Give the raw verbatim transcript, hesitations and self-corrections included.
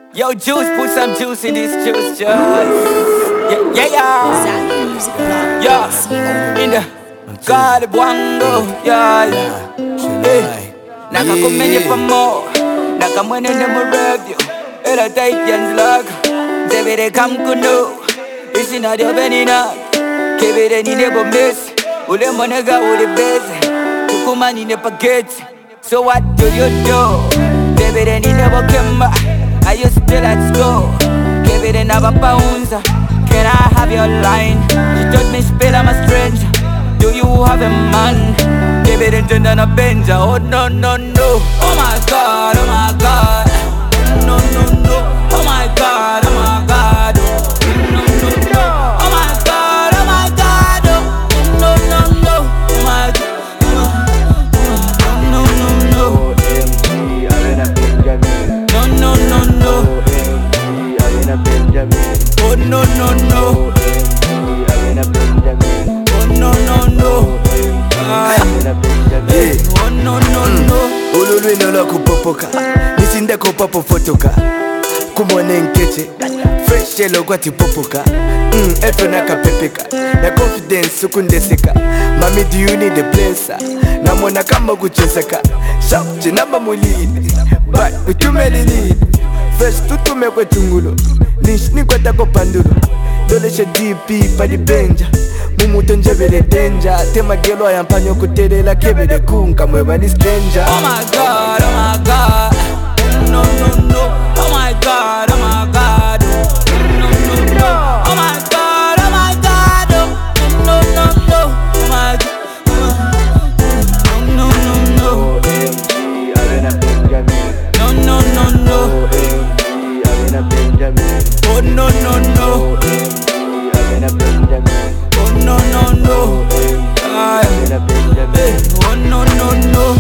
Yo, juice, put some juice in this juice, just. Yeah, yeah, yeah. Yeah, in the God Bwango, yeah, yeah. Hey, nakakumenye pamo, nakamwene nemo review. Ela Titans lag, David come kuno. Isi na dia benina, kebere ni nebo miss. Ule monega ule beze, tukuma ni ne pageti. So what do you do? David ni nebo kemba. Are you still at school? Give it another pounds. Can I have your line? She told me spill I'm a stranger. Do you have a man? Give it into a benja. Oh no no no. Oh my god, oh my god. No no no. Oh my god, oh my god. No no no. Oh my god, oh my god. No no no. Oh my god. No no no. No no no no. Oh no no no. Oh no no no. Hey. Oh no no no. Ululu inola kupopoka Nisinde kupopo fotoka Kumone nkeche Fresh yellow kwati popoka Mm, efe naka pepeka Na confidence sukundeseka Mami do you need a blesser Namona kama kucheseka Shout jinamba mulini But utumeli lead Fresh tutume kwe tungulo Nish ni kweta ko pandulo Doleshe D P pa di benja Mumuto njebele danger Tema gelo ya mpanyo kutelela kebele kunga mweba ni stranger. Oh my god, oh my god. No no no. Oh my god, oh my god. No no no. Oh my god, oh my god. No no no. Oh my god. No no no. No no no no. Oh no no no. Oh no no no. Hey, oh no no no.